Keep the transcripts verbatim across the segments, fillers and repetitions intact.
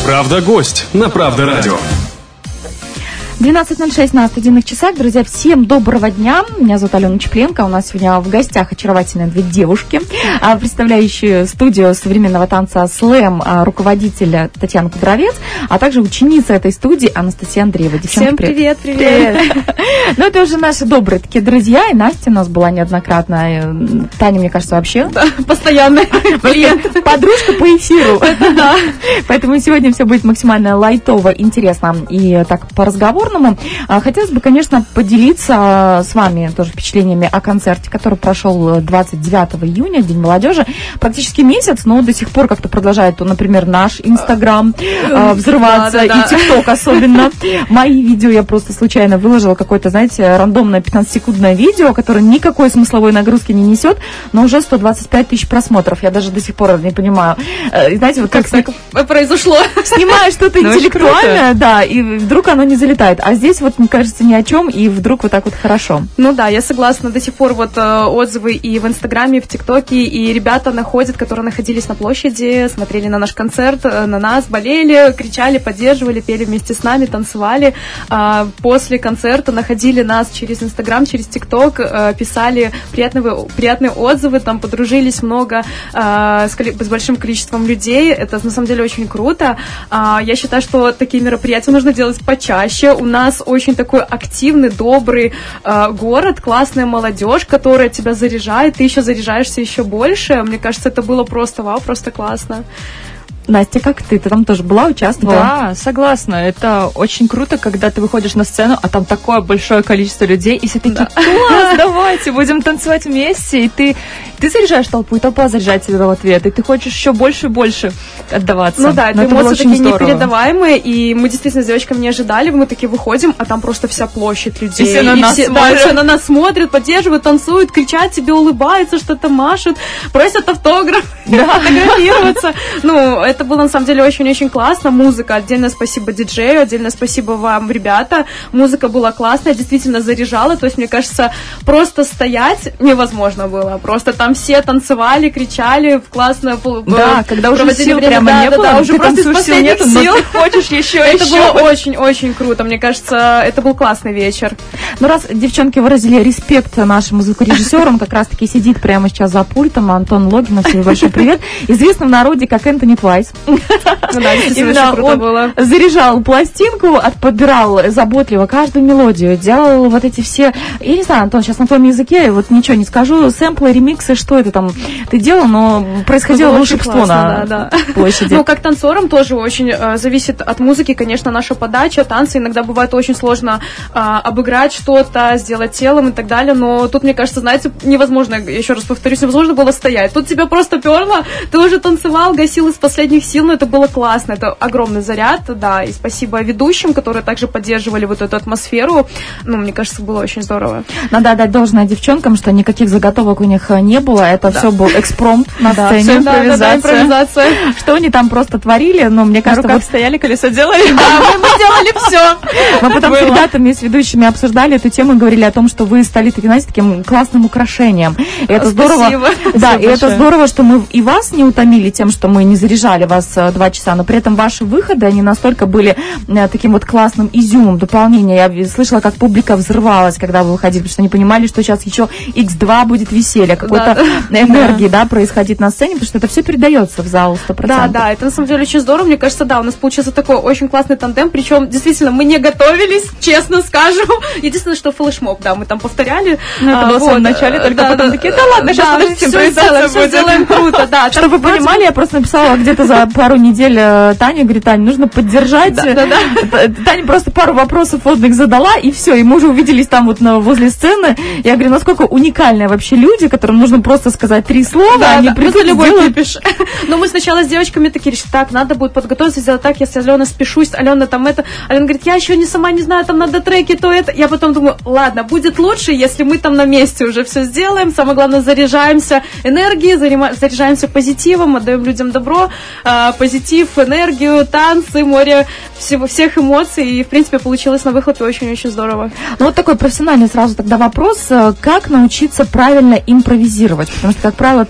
Правда гость на Правда радио. двенадцать ноль шесть на студийных часах. Друзья, всем доброго дня. Меня зовут Алена Чепленко. У нас сегодня в гостях очаровательные две девушки, представляющие студию современного танца «Слэм», руководителя Татьяна Кудровец, а также ученица этой студии Анастасия Андреева. Девчонки, всем привет, привет. привет. Ну, это уже наши добрые такие друзья, и Настя у нас была неоднократно. Таня, мне кажется, вообще да, постоянная клиент. Подружка по эфиру. Да. Поэтому сегодня все будет максимально лайтово, интересно и так по разговору. Хотелось бы, конечно, поделиться с вами тоже впечатлениями о концерте, который прошел двадцать девятого июня, День молодежи. Практически месяц, но до сих пор как-то продолжает, например, наш Инстаграм взрываться, да, да, и ТикТок особенно. Мои видео я просто случайно выложила, какое-то, знаете, рандомное пятнадцатисекундное видео, которое никакой смысловой нагрузки не несет, но уже сто двадцать пять тысяч просмотров. Я даже до сих пор не понимаю. Знаете, вот как, как так произошло. Снимаю что-то интеллектуальное, да, и вдруг оно не залетает. А здесь вот, мне кажется, ни о чем, и вдруг вот так вот хорошо. Ну да, я согласна. До сих пор вот э, отзывы и в Инстаграме, и в ТикТоке, и ребята находят, которые находились на площади, смотрели на наш концерт, э, на нас, болели, кричали, поддерживали, пели вместе с нами, танцевали. Э, после концерта находили нас через Инстаграм, через ТикТок, э, писали приятные, приятные отзывы, там подружились много э, с, с большим количеством людей. Это на самом деле очень круто. Э, я считаю, что такие мероприятия нужно делать почаще. У нас очень такой активный, добрый э, город, классная молодежь, которая тебя заряжает, ты еще заряжаешься еще больше. Мне кажется, это было просто вау, просто классно. Настя, как ты? Ты там тоже была, участвовала? Да, согласна. Это очень круто, когда ты выходишь на сцену, а там такое большое количество людей, и все такие, да. Класс, давайте, будем танцевать вместе. И ты, ты заряжаешь толпу, и толпа заряжает тебя в ответ, и ты хочешь еще больше и больше отдаваться. Ну да, это эмоции такие здорово. Непередаваемые, и мы действительно с девочками не ожидали, мы такие выходим, а там просто вся площадь людей. И все на, и нас, все, смотрят. Да, все на нас смотрят, поддерживают, танцуют, кричат тебе, улыбаются, что-то машут, просят автограф, фотографироваться. Ну, это было на самом деле очень-очень классно. Музыка, отдельное спасибо диджею, отдельное спасибо вам, ребята. Музыка была классная, действительно заряжала. То есть, мне кажется, просто стоять невозможно было. Просто там все танцевали, кричали, классно. Да, когда уже сил время, прямо да, не да, было, да, уже просто из последних нету, сил. Но ты хочешь еще, это еще. Это было очень-очень круто. Мне кажется, это был классный вечер. Ну, раз девчонки выразили респект нашему звукорежиссеру, он как раз-таки сидит прямо сейчас за пультом, Антон Логинов, всем большой привет. Известный в народе как Энтони Твайс. Ну да, действительно, круто было. Заряжал пластинку, подбирал заботливо каждую мелодию, делал вот эти все, я не знаю, Антон, сейчас на твоем языке вот ничего не скажу, сэмплы, ремиксы, что это там ты делал, но происходило волшебство на да, да. площади. Ну, как танцорам тоже очень э, зависит от музыки, конечно, наша подача, танцы иногда бывает очень сложно э, обыграть что-то, сделать телом и так далее, но тут, мне кажется, знаете, невозможно, еще раз повторюсь, невозможно было стоять. Тут тебя просто перло, ты уже танцевал, гасил из последних сил, но это было классно, это огромный заряд, да, и спасибо ведущим, которые также поддерживали вот эту атмосферу, ну, мне кажется, было очень здорово. Надо отдать должное девчонкам, что никаких заготовок у них не было, это да. все был экспромт на да, сцене, все, импровизация. Да, да, импровизация. Что они там просто творили, но мне кажется... На руках вот... стояли, колесо делали. Да, мы, мы делали все. Мы потом с ребятами, с ведущими обсуждали эту тему и говорили о том, что вы стали, знаете, таким классным украшением. И это здорово. Да, и это здорово, что мы и вас не утомили тем, что мы не заряжали вас два часа, но при этом ваши выходы, они настолько были таким вот классным изюмом, дополнением. Я слышала, как публика взрывалась, когда вы выходили, потому что они понимали, что сейчас еще икс два будет веселье, какой-то да. энергии, да. да, происходить на сцене, потому что это все передается в зал сто процентов. Да, да, это на самом деле очень здорово. Мне кажется, да, у нас получился такой очень классный тандем, причем действительно мы не готовились, честно скажу. Единственное, что флешмоб, да, мы там повторяли. Ну, это а, было вот, в самом начале, только да, потом да, такие, да ладно, сейчас да, подождите, все сделаем, все сделаем круто, да. Чтобы вы понимали, я просто написала где-то за пару недель Тане, говорит, Тань, нужно поддержать. Да, да, да. Таня просто пару вопросов водных задала, и все, и мы уже увиделись там вот на, возле сцены. Я говорю, насколько уникальные вообще люди, которым нужно просто сказать три слова, да, они да, придут, любой сделают... кипиш. Но мы сначала с девочками такие решили, так, надо будет подготовиться, сделать так, если Алена спешусь, Алена там это, Алена говорит, я еще не сама не знаю, там надо треки, то это. Я потом думаю, ладно, будет лучше, если мы там на месте уже все сделаем, самое главное, заряжаемся энергией, заряжаемся позитивом, отдаем людям добро, позитив, энергию, танцы, море всего, всех эмоций, и, в принципе, получилось на выхлопе очень-очень здорово. Ну, вот такой профессиональный сразу тогда вопрос, как научиться правильно импровизировать, потому что, как правило, ты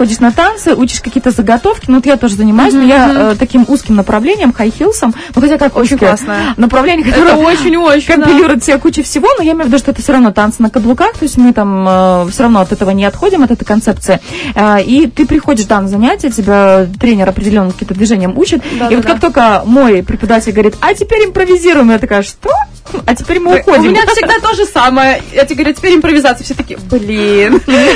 ходишь на танцы, учишь какие-то заготовки, ну вот я тоже занимаюсь, mm-hmm. но я э, таким узким направлением, хай-хилсом, ну хотя как очень узкое классное направление, которое очень-очень компилирует да. себе кучу всего, но я имею в виду, что это все равно танцы на каблуках, то есть мы там э, все равно от этого не отходим, от этой концепции. Э, и ты приходишь, да, на занятия, тебя тренер определенно какие-то движениям учит, да, и да, вот да. как только мой преподаватель говорит, а теперь импровизируем, я такая, что? А теперь мы уходим. У меня всегда то же самое. Я тебе говорю, теперь импровизация. Все такие, блин.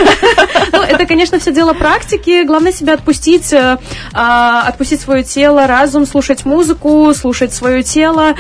Ну, это, конечно, все дело практики. Главное себя отпустить, отпустить свое тело, разум, слушать музыку, слушать свое тело,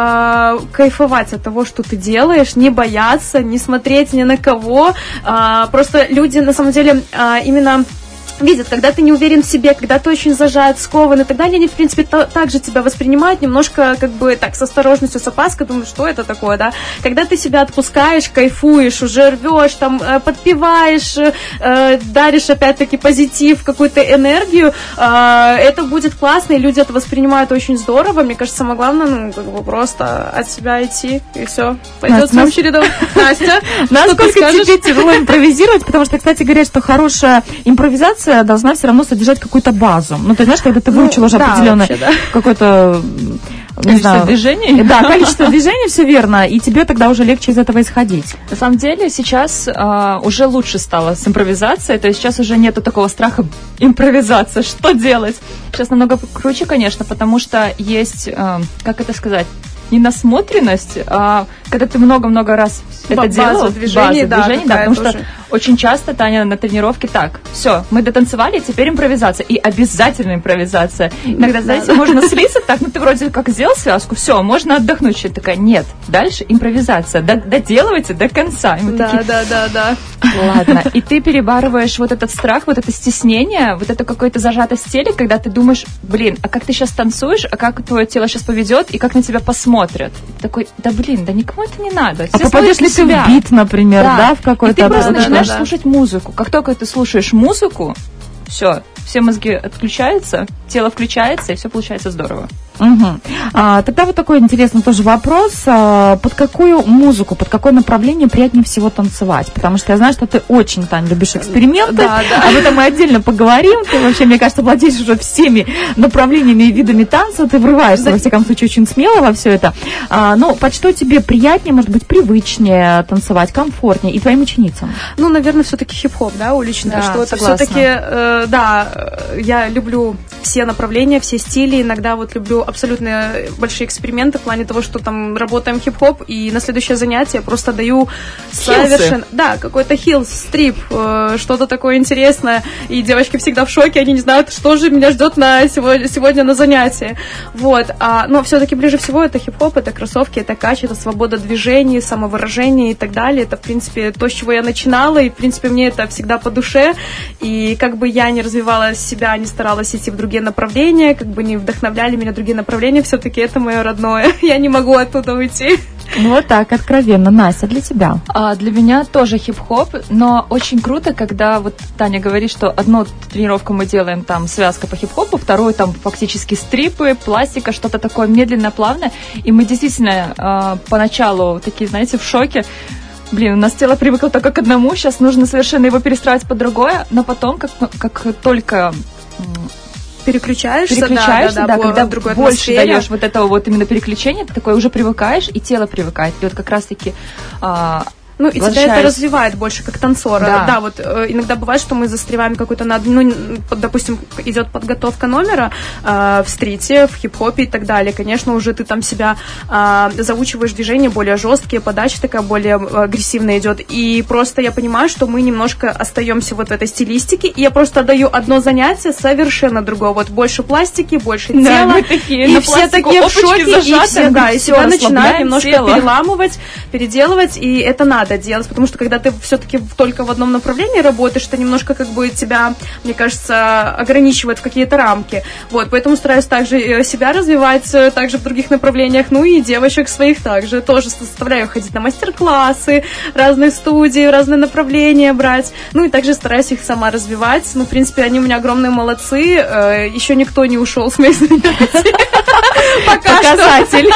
кайфовать от того, что ты делаешь, не бояться, не смотреть ни на кого. Просто люди, на самом деле, именно видят, когда ты не уверен в себе, когда ты очень зажат, скован и так далее, они, в принципе, то, так же тебя воспринимают немножко, как бы, так, с осторожностью, с опаской, думают, что это такое, да? Когда ты себя отпускаешь, кайфуешь, уже рвешь, там, подпеваешь, э, даришь, опять-таки, позитив, какую-то энергию, э, это будет классно, и люди это воспринимают очень здорово. Мне кажется, самое главное, ну, как бы, просто от себя идти, и все, пойдет своим чередом. Настя, насколько тебе тяжело импровизировать, потому что, кстати, говорят, что хорошая импровизация должна все равно содержать какую-то базу. Ну, ты знаешь, когда ты выучил ну, уже да, определенное вообще, да. какое-то количество знаю, движений. Да, количество движений, все верно, и тебе тогда уже легче из этого исходить. На самом деле сейчас э, уже лучше стало с импровизацией, то есть сейчас уже нету такого страха импровизация, что делать? Сейчас намного круче, конечно, потому что есть, э, как это сказать, не насмотренность, а когда ты много-много раз это базу делал, движений, базу да, движений, да, потому тоже. Что очень часто, Таня, на тренировке так, все, мы дотанцевали, теперь импровизация, и обязательно импровизация. Иногда, да, знаете, да. можно слиться так, ну ты вроде как сделал связку, все, можно отдохнуть, что-то такая, нет, дальше импровизация, доделывайте до конца. Да, такие, да, да, да. Ладно, и ты перебарываешь вот этот страх, вот это стеснение, вот это какое-то зажатость в теле, когда ты думаешь, блин, а как ты сейчас танцуешь, а как твое тело сейчас поведет, и как на тебя посмотрят. Такой, да блин, да никому это не надо. Все а попадешь ли ты в бит, например, да, да в какой-то... И ты просто да, начинаешь да, да. слушать музыку. Как только ты слушаешь музыку, все, все мозги отключаются, тело включается, и все получается здорово. Угу. А, тогда вот такой интересный тоже вопрос. А, под какую музыку, под какое направление приятнее всего танцевать? Потому что я знаю, что ты очень, Тань, любишь эксперименты. Да, да. Об этом мы отдельно поговорим. Ты вообще, мне кажется, владеешь уже всеми направлениями и видами танца. Ты врываешься, да. во всяком случае, очень смело во все это. А, но под что тебе приятнее, может быть, привычнее танцевать, комфортнее и твоим ученицам? Ну, наверное, все-таки хип-хоп, да, уличный. Да, что это все-таки, э, да, я люблю все направления, все стили. Иногда вот люблю абсолютно большие эксперименты в плане того, что там работаем хип-хоп, и на следующее занятие просто даю совершенно... Да, какой-то хилс, стрип, э, что-то такое интересное, и девочки всегда в шоке, они не знают, что же меня ждет на сегодня, сегодня на занятии. Вот, а, но все-таки ближе всего это хип-хоп, это кроссовки, это кач, это свобода движений, самовыражения и так далее. Это, в принципе, то, с чего я начинала, и, в принципе, мне это всегда по душе, и как бы я не развивала себя, не старалась идти в другие направления, как бы не вдохновляли меня другие направления, все-таки это мое родное. Я не могу оттуда уйти. Вот так, откровенно. Настя, для тебя? А, для меня тоже хип-хоп, но очень круто, когда вот Таня говорит, что одну тренировку мы делаем там связка по хип-хопу, вторую там фактически стрипы, пластика, что-то такое медленно, плавно, и мы действительно а, поначалу такие, знаете, в шоке. Блин, у нас тело привыкло только к одному, сейчас нужно совершенно его перестраивать под другое, но потом, как, как только... Переключаешься, переключаешься, да, да, да, да, когда больше атмосфере. Даешь вот этого вот именно переключения, ты такое уже привыкаешь, и тело привыкает. И вот как раз-таки... А, Ну, и тебя это развивает больше, как танцора. Да, да вот э, иногда бывает, что мы застреваем какой-то на одну, ну, допустим, идет подготовка номера э, в стрите, в хип-хопе и так далее. Конечно, уже ты там себя э, заучиваешь движения более жесткие, подача такая более агрессивная идет. И просто я понимаю, что мы немножко остаемся вот в этой стилистике, и я просто даю одно занятие совершенно другое. Вот больше пластики, больше тела. Да, мы такие, и все такие в шоке, зажаты, и все, да, и все, себя начинают немножко тело. переламывать, переделывать, и это надо делать, потому что когда ты все-таки только в одном направлении работаешь, это немножко как бы тебя, мне кажется, ограничивает в какие-то рамки. Вот, поэтому стараюсь также себя развивать, также в других направлениях, ну и девочек своих также. Тоже заставляю ходить на мастер-классы, разные студии, разные направления брать, ну и также стараюсь их сама развивать. Ну, в принципе, они у меня огромные молодцы, еще никто не ушел с моих занятий. Пока Показатель.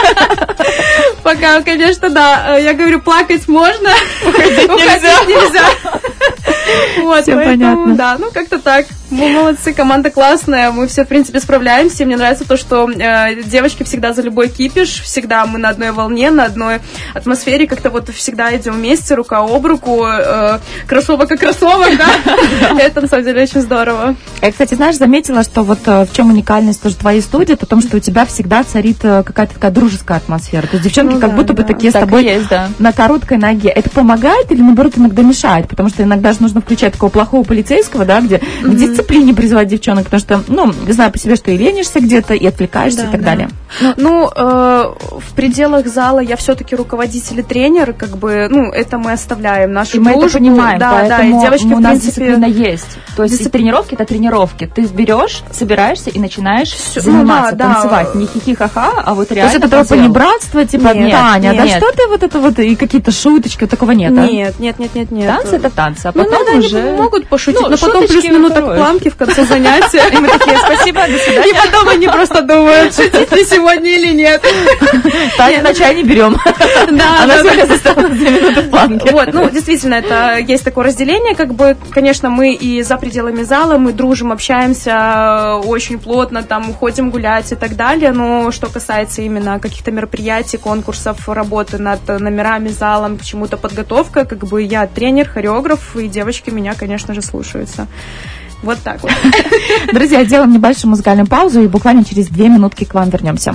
Пока, конечно, да. Я говорю, плакать можно, уходить нельзя. нельзя. Вот, Всё поэтому, понятно. да, ну как-то так. Мы молодцы, команда классная, мы все, в принципе, справляемся. И мне нравится то, что э, девочки всегда за любой кипиш, всегда мы на одной волне, на одной атмосфере, как-то вот всегда идем вместе, рука об руку, э, кроссовок как кроссовок, да? Это, на самом деле, очень здорово. Я, кстати, знаешь, заметила, что вот э, в чем уникальность тоже твоей студии, это в том, что у тебя всегда царит э, какая-то такая дружеская атмосфера. То есть девчонки Ну как да, будто бы да. такие Так с тобой и есть, да. на короткой ноге. Это помогает или, наоборот, иногда мешает? Потому что иногда же нужно включать такого плохого полицейского, да, где к дисциплине призывать девчонок, потому что, ну, знаю по себе, что и ленишься где-то, и отвлекаешься, Да, и так да. далее. Ну, э, в пределах зала я все-таки руководитель и тренер, как бы, ну, это мы оставляем нашу И мы это дружбу. понимаем, да, да, и поэтому девочки, у в нас принципе, дисциплина есть. То есть дисцип- тренировки – это тренировки. Ты берешь, собираешься и начинаешь Всё, заниматься, ну да, да. танцевать. Не хихи-ха-ха, а вот То реально есть это такое по делу. понебратство, типа, Нет, Таня, да нет. что ты вот это вот, и какие-то шуточки, такого нет, а? Нет, нет, нет, нет, нет. Танцы – это танцы, а Ну, потом иногда уже... они могут пошутить, Ну, но потом шуточки плюс-минуток хорошие. планки в конце занятия. И мы такие, спасибо, до свидания. И потом они просто думают, шутить ли сегодня или нет. Таню на чай не берем. Да, Она да, сегодня заставила две минуты в планке. Вот, ну, действительно, это есть такое разделение, как бы, конечно, мы и за пределами зала, мы дружим, общаемся очень плотно, там, ходим гулять и так далее, но что касается именно каких-то мероприятий, конкурсов, работы над номерами, залом, к чему-то подготовка, как бы я тренер, хореограф, и девочки меня, конечно же, слушаются. Вот так вот. Друзья, делаем небольшую музыкальную паузу, и буквально через две минутки к вам вернемся.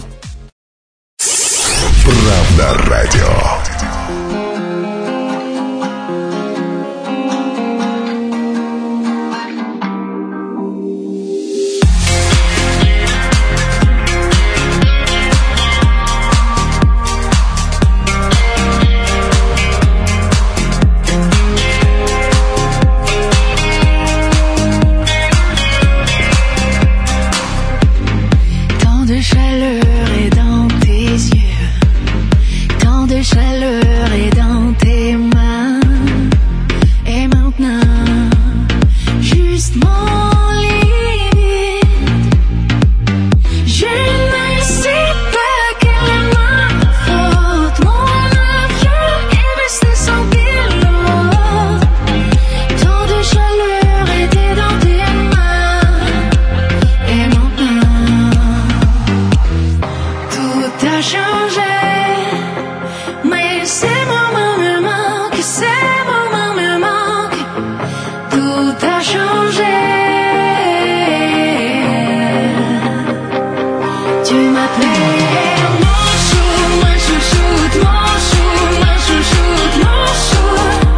Правда радио. Tant de chaleur est dans tes yeux, tant de chaleur est dans tes mains. Et maintenant, juste mon limite. Je ne sais pas quelle est ma faute. Mon avion est resté sans pilote. Tant de chaleur était dans tes mains. Et maintenant, tout a changé. Mais ces moments me manquent, ces moments me manquent. Tout a changé. Tu m'appelais mon chou, ma chouchoute, mon chou, ma chouchoute, mon chou.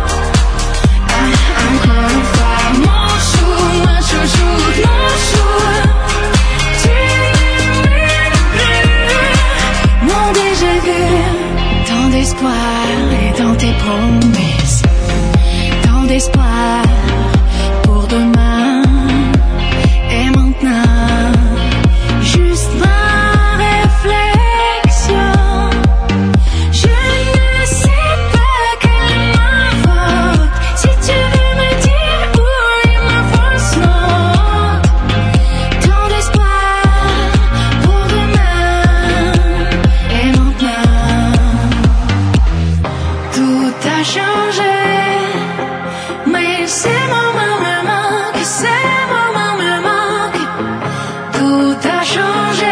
Ah, encore une fois, mon chou, ma chouchoute, mon chou. Tu n'aimes plus mon déjà vu. Tant d'espoir et dans tes promesses, tant d'espoir pour demain. Et maintenant, juste ma réflexion. Je ne sais pas quelle est ma faute. Si tu veux me dire où est ma fausse note. Tant d'espoir pour demain. Et maintenant, tout a changé. Mais ces moments me manquent, ces moments me manquent. Tout a changé.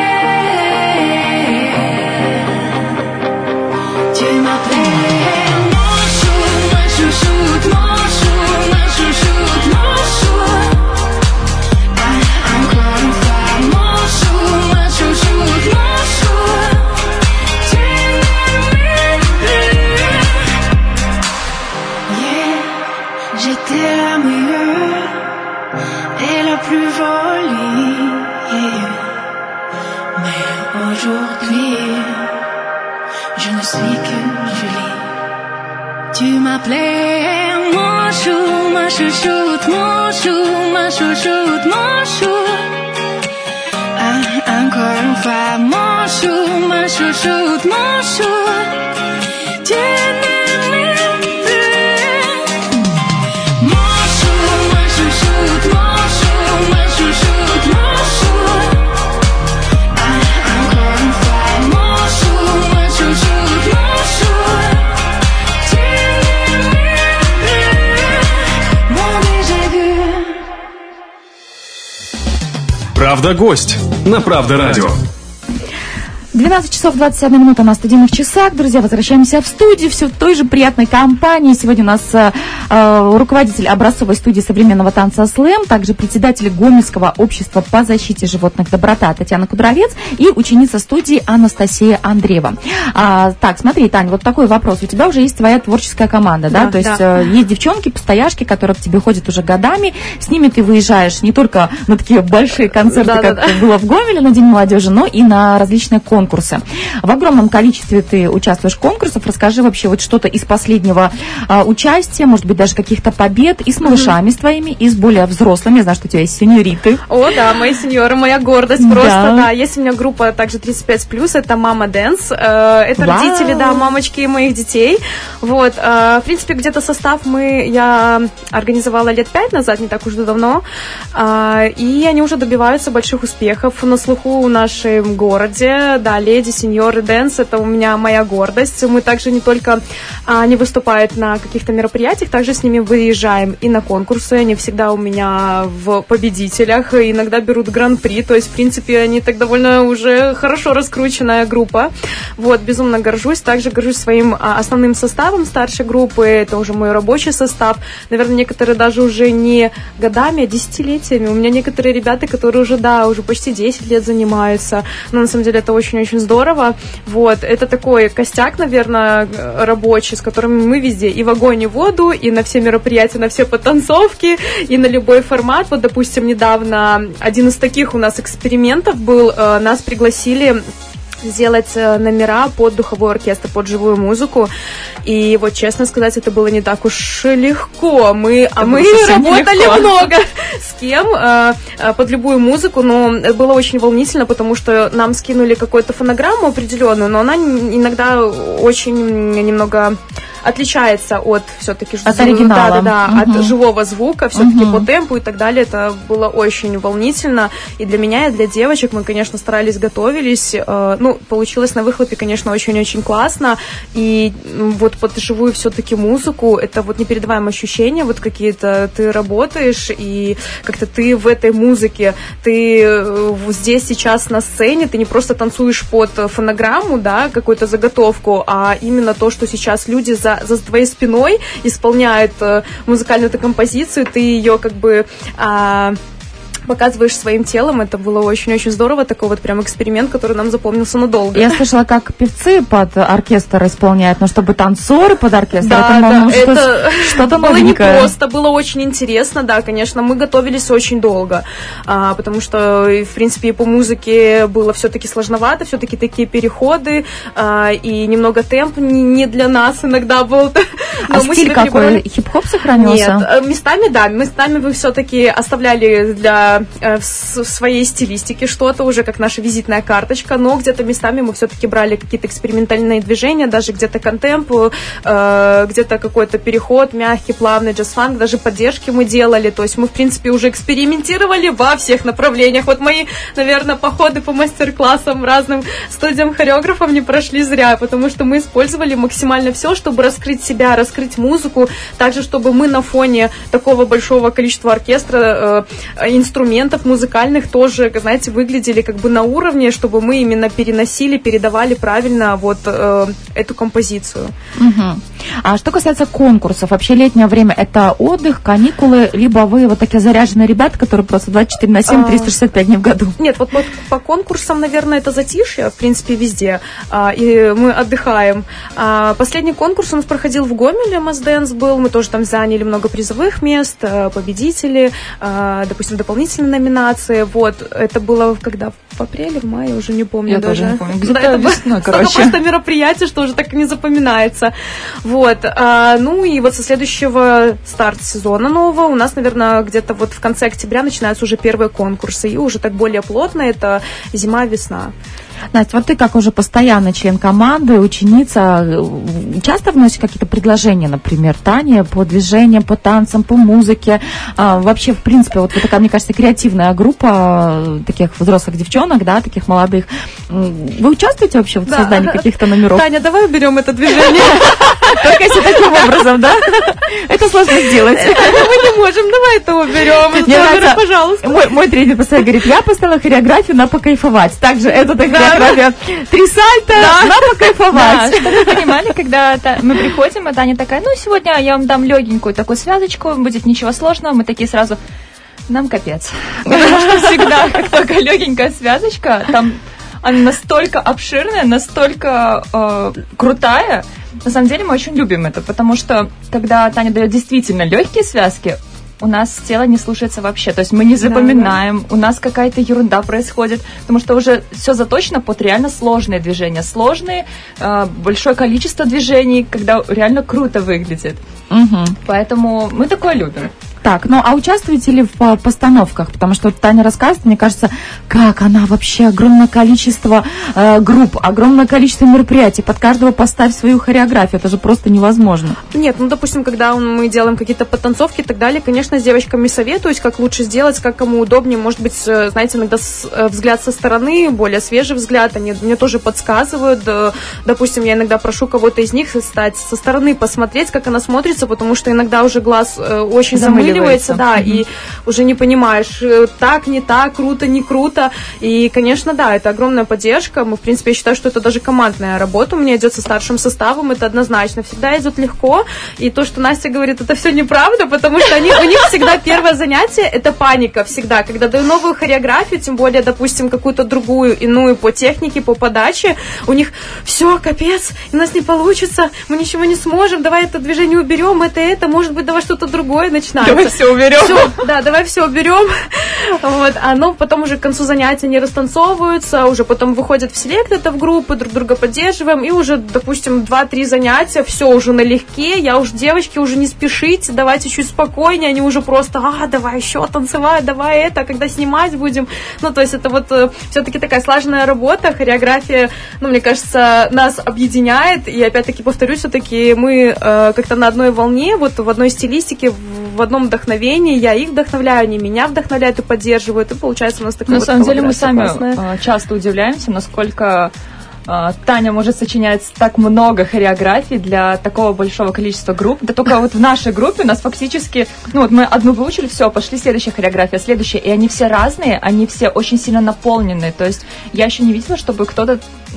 Tu m'appelais mon chou, ma chouchoute, mon chou, ma chouchoute, mon chou. Ah, encore une fois, mon chou, ma chouchoute, mon chou. Tu n'aimes plus. Yeah, j'étais la meilleure et la plus jolie. Yeah. Mais aujourd'hui, je ne suis que Julie. Tu m'appelais mon chou, ma chouchoute, mon chou, ma chouchoute, mon chou. Ah, encore une fois, mon chou, ma chouchoute, mon chou. Tu n'aimes plus. Mon chou, ma chouchoute, mon chou, ma chouchoute, mon chou. Ah, encore une fois, mon chou, ma chouchoute, mon chou. Tu n'aimes plus. Правда, гость на Правда радио. двенадцать часов двадцать одна минута на студийных часах. Друзья, возвращаемся в студию, все в той же приятной компании. Сегодня у нас э, руководитель образцовой студии современного танца «Слэм», также председатель Гомельского общества по защите животных «Доброта» Татьяна Кудровец и ученица студии Анастасия Андреева. А, так, смотри, Таня, вот такой вопрос. У тебя уже есть твоя творческая команда, да? Да, То есть да. э, есть девчонки, постояшки, которые к тебе ходят уже годами. С ними ты выезжаешь не только на такие большие концерты, Да, как да, да. было в Гомеле на День молодежи, но и на различные конкурсы. конкурсы. В огромном количестве ты участвуешь в конкурсах. Расскажи вообще вот что-то из последнего а, участия, может быть, даже каких-то побед и с малышами с твоими, и с более взрослыми. Я знаю, что у тебя есть сеньориты. О, да, мои сеньоры, моя гордость Да. просто, да. Есть у меня группа также тридцать пять плюс, это Мама Дэнс. Э, Это Вау. родители, да, мамочки моих детей. Вот, э, в принципе, где-то состав мы, я организовала лет пять назад, не так уж и давно. Э, И они уже добиваются больших успехов на слуху в нашем городе. Да, леди, сеньоры, дэнс, это у меня моя гордость. Мы также не только, они выступают на каких-то мероприятиях, также с ними выезжаем и на конкурсы. Они всегда у меня в победителях, иногда берут гран-при, то есть, в принципе, они так довольно уже хорошо раскрученная группа. Вот, безумно горжусь. Также горжусь своим а, основным составом старшей группы, это уже мой рабочий состав. Наверное, некоторые даже уже не годами, а десятилетиями. У меня некоторые ребята, которые уже, да, уже почти десять лет занимаются. Но на самом деле это очень-очень здорово. Вот, это такой костяк, наверное, рабочий, с которым мы везде и в огонь, и в воду, и на все мероприятия, на все потанцовки, и на любой формат. Вот, допустим, недавно один из таких у нас экспериментов был, э, нас пригласили сделать э, номера под духовой оркестр, под живую музыку. И вот, честно сказать, это было не так уж легко. Мы, а мы работали нелегко. много с кем э, э, под любую музыку, но было очень волнительно, потому что нам скинули какую-то фонограмму определенную, но она иногда очень немного отличается от все-таки От оригинала. Да, да, да, Мгм. от живого звука, все-таки Мгм. по темпу и так далее. Это было очень волнительно. И для меня, и для девочек мы, конечно, старались, готовились. Э, ну, получилось на выхлопе, конечно, очень-очень классно. И м, вот под живую все-таки музыку, это вот непередаваемые ощущения, вот какие-то ты работаешь, и как-то ты в этой музыке, ты э, вот здесь сейчас на сцене, ты не просто танцуешь под фонограмму, да, какую-то заготовку, а именно то, что сейчас люди за за твоей спиной исполняют э, музыкальную эту композицию, ты ее как бы а, показываешь своим телом. Это было очень-очень здорово, такой вот прям эксперимент, который нам запомнился надолго. Я слышала, как певцы под оркестр исполняют, но чтобы танцоры под оркестр, Да, это, да, ну, что- это что-то было новенькое. непросто, было очень интересно, да, конечно, мы готовились очень долго, а, потому что, и, в принципе, и по музыке было все-таки сложновато, все-таки такие переходы, а, и немного темп не, не для нас иногда был. А Но мы стиль себе какой? перебрали. Хип-хоп сохранился? Нет, э, местами, да, местами вы все-таки оставляли для э, в с- в своей стилистике что-то уже, как наша визитная карточка, но где-то местами мы все-таки брали какие-то экспериментальные движения, даже где-то контемп, э, где-то какой-то переход, мягкий, плавный джаз-фанк, даже поддержки мы делали, то есть мы, в принципе, уже экспериментировали во всех направлениях. Вот мои, наверное, походы по мастер-классам разным студиям-хореографам не прошли зря, потому что мы использовали максимально все, чтобы раскрыть себя, раскрыть музыку, также, чтобы мы на фоне такого большого количества оркестра, э, инструментов музыкальных тоже, знаете, выглядели как бы на уровне, чтобы мы именно переносили, передавали правильно вот э, эту композицию. Мгм. А что касается конкурсов, вообще летнее время это отдых, каникулы, либо вы вот такие заряженные ребята, которые просто двадцать четыре на семь, триста шестьдесят пять дней в году? Нет, вот, вот по конкурсам, наверное, это затишье, в принципе, везде, а, и мы отдыхаем. А, последний конкурс у нас проходил в Гомеле, Mass Dance был, мы тоже там заняли много призовых мест, а, победители, а, допустим, дополнительные номинации, вот, это было когда, в апреле, в мае, уже не помню Я даже. тоже не помню. Где-то Да, это было весной, столько короче. просто мероприятий, что уже так и не запоминается. Вот, а, ну и вот со следующего старт сезона нового у нас, наверное, где-то вот в конце октября начинаются уже первые конкурсы, и уже так более плотно это зима-весна. Настя, вот ты как уже постоянный член команды, ученица, часто вносишь какие-то предложения, например, Тане, по движениям, по танцам, по музыке? А, вообще, в принципе, вот вы такая, мне кажется, креативная группа таких взрослых девчонок, да, таких молодых. Вы участвуете вообще в создании каких-то номеров? Таня, давай уберем это движение. Только если таким образом, да? Это сложно сделать. Мы не можем, давай это уберем. Пожалуйста. Мой тренер постоянно говорит, я поставила хореографию на покайфовать. Также это такая хореография. Три сальта на покайфовать. Да, чтобы вы понимали, когда мы приходим, а Таня такая, ну, сегодня я вам дам легенькую такую связочку, будет ничего сложного, мы такие сразу, нам капец. Потому что всегда, как только легенькая связочка, там она настолько обширная, настолько э, крутая. На самом деле мы очень любим это, потому что когда Таня дает действительно легкие связки, у нас тело не слушается вообще. То есть мы не запоминаем, да, да. У нас какая-то ерунда происходит, потому что уже все заточено под реально сложные движения. Сложные, э, большое количество движений, когда реально круто выглядит. Угу. Поэтому мы такое любим. Так, ну а участвуете ли в постановках? Потому что вот Таня рассказывает, мне кажется, как она вообще огромное количество э, групп, огромное количество мероприятий, под каждого поставь свою хореографию, это же просто невозможно. Нет, ну, допустим, когда мы делаем какие-то подтанцовки и так далее, конечно, с девочками советуюсь, как лучше сделать, как кому удобнее, может быть, знаете, иногда взгляд со стороны, более свежий взгляд, они мне тоже подсказывают, допустим, я иногда прошу кого-то из них стать со стороны, посмотреть, как она смотрится, потому что иногда уже глаз очень замыливается. Да, mm-hmm. И уже не понимаешь, так, не так, круто, не круто. И, конечно, да, это огромная поддержка. Мы, в принципе, я считаю, что это даже командная работа у меня идет со старшим составом, это однозначно. Всегда идет легко. И то, что Настя говорит, это все неправда, потому что они, у них всегда первое занятие, это паника всегда. Когда даю новую хореографию, тем более, допустим, какую-то другую, иную по технике, по подаче, у них все, капец, у нас не получится, мы ничего не сможем, давай это движение уберем, это, это, может быть, давай что-то другое начинается. Давай все уберем. Все, да, давай все уберем. Вот, а ну потом уже к концу занятия они растанцовываются, уже потом выходят в селект, это в группы, друг друга поддерживаем, и уже, допустим, два-три занятия, все уже налегке, я уже, девочки, уже не спешите, давайте чуть спокойнее, они уже просто, а, давай еще танцевать, давай это, когда снимать будем. Ну, то есть это вот все-таки такая слаженная работа, хореография, ну, мне кажется, нас объединяет, и опять-таки повторюсь, все-таки мы э, как-то на одной волне, вот в одной стилистике, в одном вдохновении, я их вдохновляю, они меня вдохновляют и поддерживают, и получается у нас такая На вот самом деле мы сами классная. часто удивляемся, насколько Таня может сочинять так много хореографий для такого большого количества групп. Да только вот в нашей группе у нас фактически, ну вот мы одну выучили, все, пошли следующая хореография, следующая, и они все разные, они все очень сильно наполнены. То есть я еще не видела, чтобы кто-то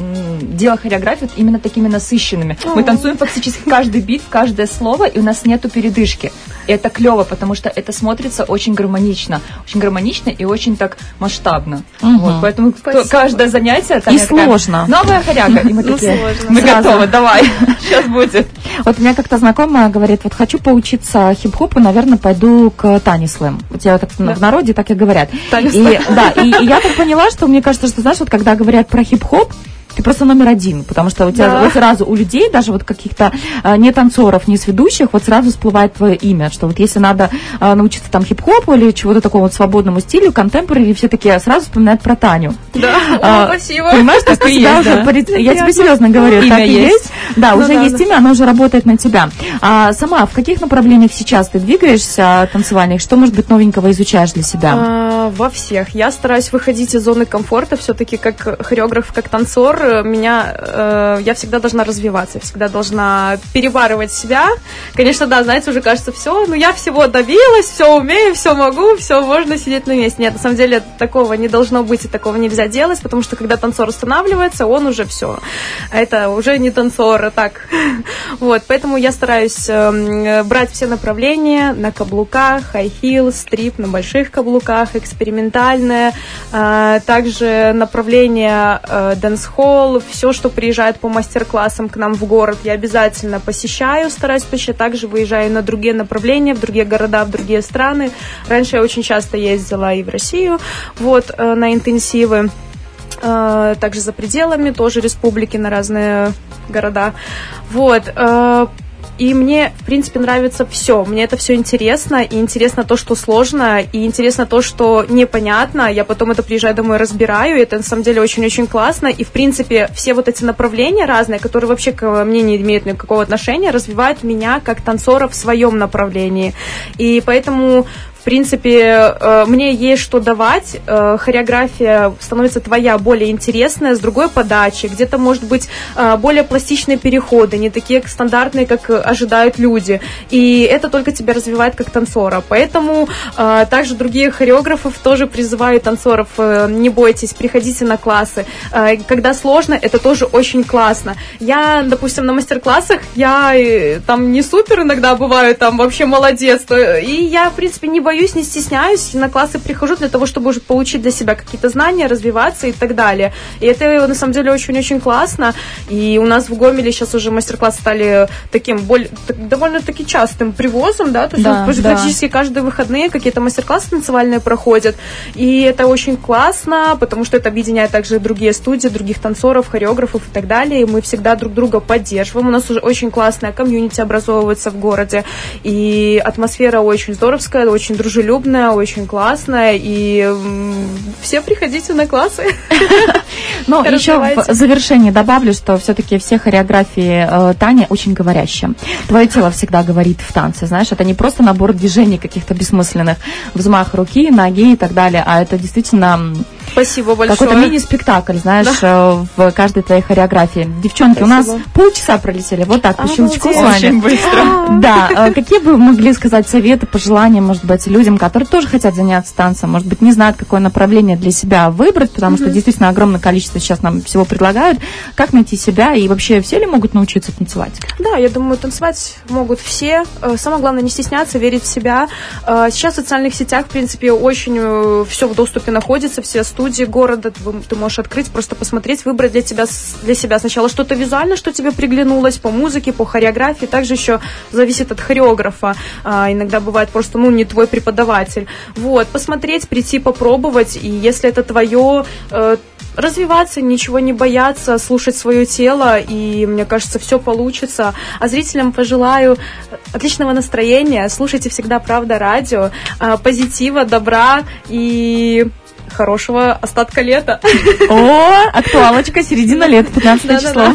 м- делал хореографию именно такими насыщенными. Мы танцуем фактически каждый бит, каждое слово, и у нас нету передышки. И это клево, потому что это смотрится очень гармонично. Очень гармонично и очень так масштабно. Угу. Вот, поэтому Спасибо. каждое занятие... И сложно. Такая, новая хоряга. И мы такие, ну, мы готовы, давай, сейчас будет. Вот у меня как-то знакомая говорит, вот хочу поучиться хип-хопу, наверное, пойду к Тане Слэм. У тебя так да. в народе так и говорят. Таня и, да, и, и я так поняла, что мне кажется, что, знаешь, вот когда говорят про хип-хоп, ты просто номер один, потому что у тебя да. вот сразу у людей, даже вот каких-то а, не танцоров, не сведущих, вот сразу всплывает твое имя, что вот если надо а, научиться там хип-хопу или чего-то такому вот свободному стилю, контемпорари, все такие сразу вспоминают про Таню. Да, а, спасибо. Понимаешь, так ты себя уже... Да. Я тебе серьезно говорю, имя так и есть. есть. Да, ну, уже да, есть да. имя, оно уже работает на тебя. А сама в каких направлениях сейчас ты двигаешься танцевальных? Что, может быть, новенького изучаешь для себя? А, во всех. Я стараюсь выходить из зоны комфорта, все-таки как хореограф, как танцор, меня... я всегда должна развиваться, всегда должна перебарывать себя. Конечно, да, знаете, уже кажется, все, ну я всего добилась, все умею, все могу, все, можно сидеть на месте. Нет, на самом деле такого не должно быть и такого нельзя делать, потому что когда танцор останавливается, он уже все. Это уже не танцор, а так. Вот, поэтому я стараюсь э, брать все направления на каблуках, хай-хил, стрип на больших каблуках, экспериментальное, э, также направление э, дэнс-холл, все, что приезжает по мастер-классам к нам в город, я обязательно посещаю, стараюсь посещать, также выезжаю на другие направления, в другие города, в другие страны. Раньше я очень часто ездила и в Россию, вот, на интенсивы, также за пределами тоже республики, на разные города. Вот. и мне, в принципе, нравится все. Мне это все интересно, и интересно то, что сложно, и интересно то, что непонятно. Я потом это приезжаю домой, разбираю, и это на самом деле очень-очень классно. И, в принципе, все вот эти направления разные, которые вообще ко мне не имеют никакого отношения, развивают меня как танцора в своем направлении. И поэтому... В принципе, мне есть что давать, хореография становится твоя более интересная, с другой подачей, где-то, может быть, более пластичные переходы, не такие стандартные, как ожидают люди, и это только тебя развивает как танцора, поэтому также другие хореографов тоже призывают танцоров, не бойтесь, приходите на классы, когда сложно, это тоже очень классно. Я, допустим, на мастер-классах, я там не супер иногда бываю, там вообще молодец, и я, в принципе, не боюсь, не стесняюсь, на классы прихожу для того, чтобы уже получить для себя какие-то знания, развиваться и так далее. И это, на самом деле, очень-очень классно. И у нас в Гомеле сейчас уже мастер-классы стали таким более, довольно-таки частым привозом, да, то есть да, да. практически да. каждые выходные какие-то мастер-классы танцевальные проходят. И это очень классно, потому что это объединяет также другие студии, других танцоров, хореографов и так далее. И мы всегда друг друга поддерживаем. У нас уже очень классная комьюнити образовывается в городе. И атмосфера очень здоровская, очень дружелюбная, очень классная, и м, все приходите на классы. Ну, еще в завершении добавлю, что все-таки все хореографии э, Тани очень говорящие. Твое тело всегда говорит в танце, знаешь, это не просто набор движений каких-то бессмысленных, взмах руки, ноги и так далее, а это действительно... Спасибо большое. Какой-то мини-спектакль, знаешь, да. в каждой твоей хореографии. Девчонки, Спасибо. У нас полчаса пролетели, вот так, по щелчку с вами. Очень быстро. Да, какие бы вы могли сказать советы, пожелания, может быть, людям, которые тоже хотят заняться танцем, может быть, не знают, какое направление для себя выбрать, потому что действительно огромное количество сейчас нам всего предлагают. Как найти себя и вообще все ли могут научиться танцевать? Да, я думаю, танцевать могут все. Самое главное, не стесняться, верить в себя. Сейчас в социальных сетях, в принципе, очень все в доступе находится, все студии города ты можешь открыть, просто посмотреть, выбрать для тебя, для себя сначала что-то визуально, что тебе приглянулось по музыке, по хореографии. Также еще зависит от хореографа. А, иногда бывает просто, ну, не твой преподаватель. Вот, посмотреть, прийти, попробовать. И если это твое, э, развиваться, ничего не бояться, слушать свое тело. И, мне кажется, все получится. А зрителям пожелаю отличного настроения. Слушайте всегда «Правда» радио. Э, позитива, добра и... хорошего остатка лета. О, актуалочка, середина лета, пятнадцатое число.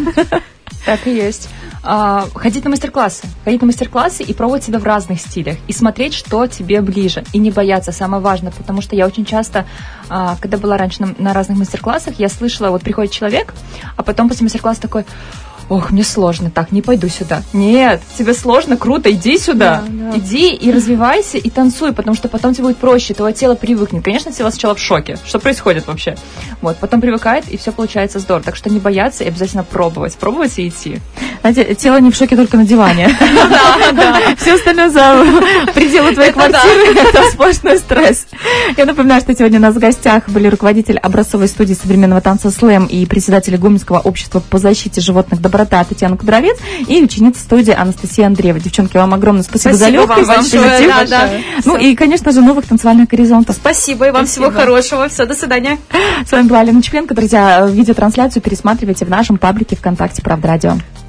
Так и есть. А, ходить на мастер-классы. Ходить на мастер-классы и пробовать себя в разных стилях. И смотреть, что тебе ближе. И не бояться, самое важное. Потому что я очень часто, а, когда была раньше на, на разных мастер-классах, я слышала, вот приходит человек, а потом после мастер-класса такой... Ох, мне сложно, так, не пойду сюда. Нет, тебе сложно, круто, иди сюда. Да, да. Иди и развивайся, и танцуй, потому что потом тебе будет проще, твое тело привыкнет. Конечно, тело сначала в шоке. Что происходит вообще? Вот, потом привыкает, и все получается здорово. Так что не бояться и обязательно пробовать. Пробовать и идти. Знаете, тело не в шоке только на диване. Да, да. Все остальное за пределы твоей квартиры, это сплошной стресс. Я напоминаю, что сегодня у нас в гостях были руководитель образцовой студии современного танца «Слэм» и председатель Гомельского общества по защите животных «Доброта» Татьяна Кудровец и ученица студии Анастасия Андреева. Девчонки, вам огромное спасибо, спасибо за легкость. Вам большое, да, да. Ну и, конечно же, новых танцевальных горизонтов. Спасибо, и вам спасибо. Всего хорошего. Все, до свидания. С вами была Алена Чепенко. Друзья, видеотрансляцию пересматривайте в нашем паблике ВКонтакте «Правда радио».